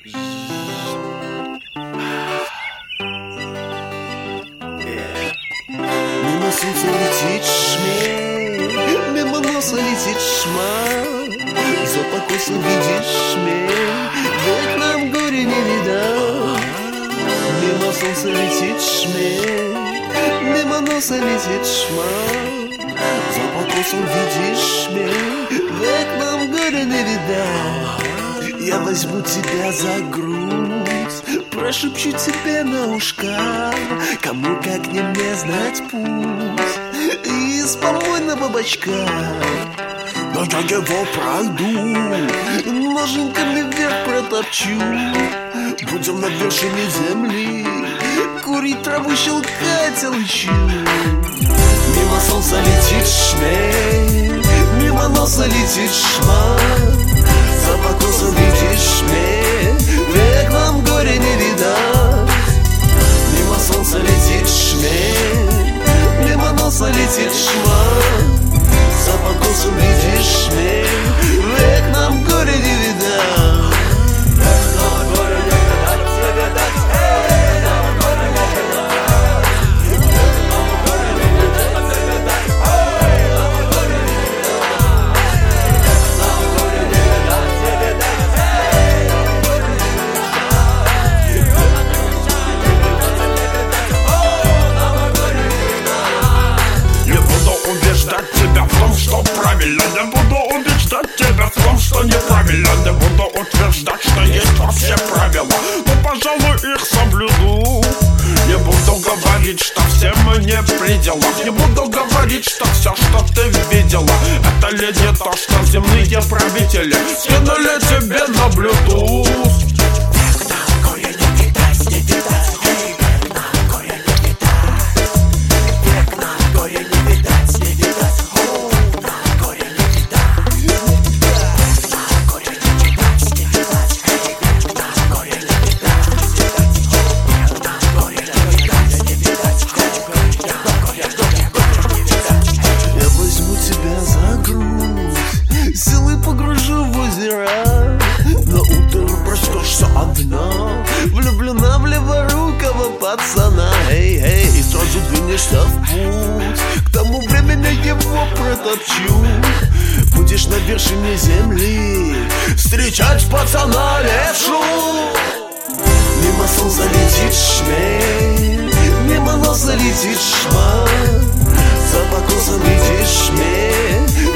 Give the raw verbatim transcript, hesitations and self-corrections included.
Мимо солнца летит шмель, мимо носа летит шмаль. За покосом видишь шмель, век нам горе не видать. Мимо солнца летит шмель, мимо носа летит шмаль. За покосом видишь шмель, век нам горе не видать. Я возьму тебя за грудь, прошепчу тебе на ушка, кому как не мне знать путь из помойного бачка. Но я его пройду, ноженьками вверх протопчу. Будем на вершине земли курить траву, щелкать алычу. Мимо солнца летит шмель, мимо носа летит шмаль. За покосом видишь шмель, век нам горе не видать. Мимо солнца летит шмель, мимо носа летит шмаль. За покосом видишь шмель, век нам горе не видать. Век нам горе не видать, не видать. Эй, нам горе не видать. Век нам горе не видать, не видать. Эй, нам горе не видать. Век нам горе не видать, не видать. Эй, нам горе не видать. Век нам горе не видать, о, нам горе не видать. Не буду убеждать тебя в том, что правильно. Не буду убеждать тебя в том, что неправильно. Не буду утверждать, что есть вообще правила, но, пожалуй, их соблюду. Не буду говорить, что все мы не в пределах. Не буду говорить, что все, что ты видела, это ли не то, что земные правители скинули тебе на Bluetooth. Век нам горе не видать, не видать. Эй, век нам горе не видать. Век нам горе не видать, не видать. О, нам горе не видать. Век нам горе не видать, не видать. Эй, век нам горе не видать, не видать. Век нам горе не видать, не видать. Эй, век нам горе не видать. Я возьму тебя за грудь, силой погружу в озера. На утро проснешься одна, влюблена в леворукого пацана. Эй, эй, и сразу двинешься в путь, к тому времени его протопчу. Будешь на вершине земли встречать пацана левшу. Мимо солнца летит шмель, мимо носа летит шмаль. За покосом видишь шмель,